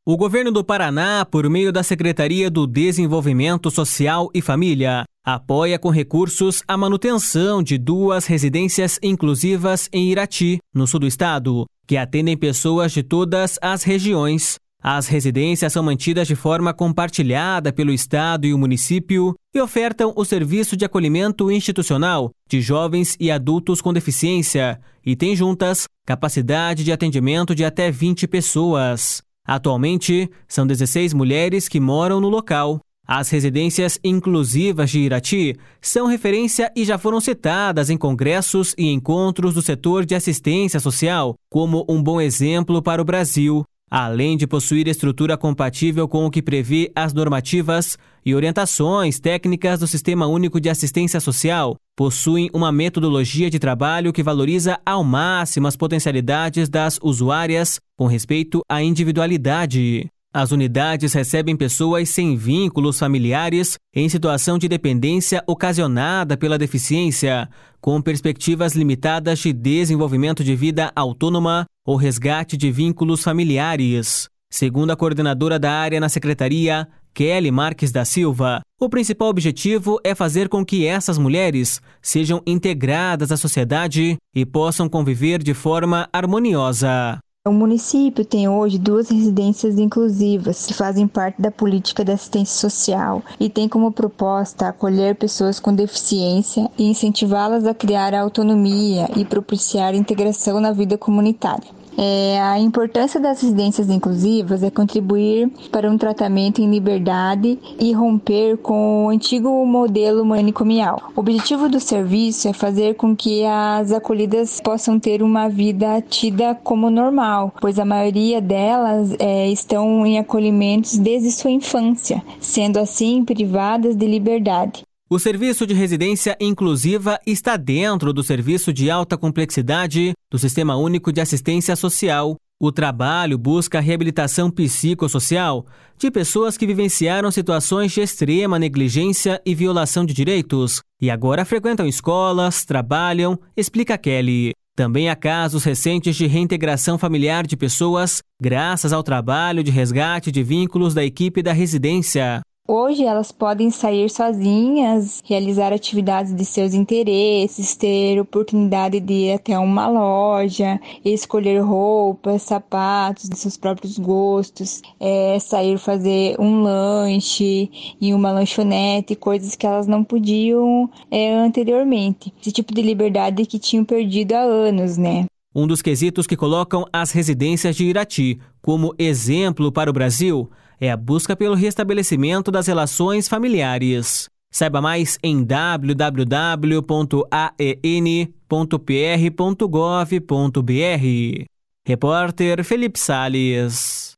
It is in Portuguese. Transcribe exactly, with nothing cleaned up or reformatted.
O governo do Paraná, por meio da Secretaria do Desenvolvimento Social e Família, apoia com recursos a manutenção de duas residências inclusivas em Irati, no sul do estado, que atendem pessoas de todas as regiões. As residências são mantidas de forma compartilhada pelo estado e o município e ofertam o serviço de acolhimento institucional de jovens e adultos com deficiência e têm juntas capacidade de atendimento de até vinte pessoas. Atualmente, são dezesseis mulheres que moram no local. As residências inclusivas de Irati são referência e já foram citadas em congressos e encontros do setor de assistência social como um bom exemplo para o Brasil. Além de possuir estrutura compatível com o que prevê as normativas e orientações técnicas do Sistema Único de Assistência Social, possuem uma metodologia de trabalho que valoriza ao máximo as potencialidades das usuárias com respeito à individualidade. As unidades recebem pessoas sem vínculos familiares em situação de dependência ocasionada pela deficiência, com perspectivas limitadas de desenvolvimento de vida autônoma ou resgate de vínculos familiares. Segundo a coordenadora da área na Secretaria, Kelly Marques da Silva, o principal objetivo é fazer com que essas mulheres sejam integradas à sociedade e possam conviver de forma harmoniosa. O município tem hoje duas residências inclusivas que fazem parte da política de assistência social e tem como proposta acolher pessoas com deficiência e incentivá-las a criar a autonomia e propiciar a integração na vida comunitária. É, a importância das residências inclusivas é contribuir para um tratamento em liberdade e romper com o antigo modelo manicomial. O objetivo do serviço é fazer com que as acolhidas possam ter uma vida tida como normal, pois a maioria delas é, estão em acolhimentos desde sua infância, sendo assim privadas de liberdade. O serviço de residência inclusiva está dentro do serviço de alta complexidade do Sistema Único de Assistência Social. O trabalho busca a reabilitação psicossocial de pessoas que vivenciaram situações de extrema negligência e violação de direitos e agora frequentam escolas, trabalham, explica Kelly. Também há casos recentes de reintegração familiar de pessoas graças ao trabalho de resgate de vínculos da equipe da residência. Hoje elas podem sair sozinhas, realizar atividades de seus interesses, ter oportunidade de ir até uma loja, escolher roupas, sapatos de seus próprios gostos, é, sair fazer um lanche em uma lanchonete, coisas que elas não podiam é, anteriormente. Esse tipo de liberdade que tinham perdido há anos, né? Um dos quesitos que colocam as residências de Irati como exemplo para o Brasil é a busca pelo restabelecimento das relações familiares. Saiba mais em w w w ponto a e n ponto p r ponto gov ponto b r. Repórter Felipe Salles.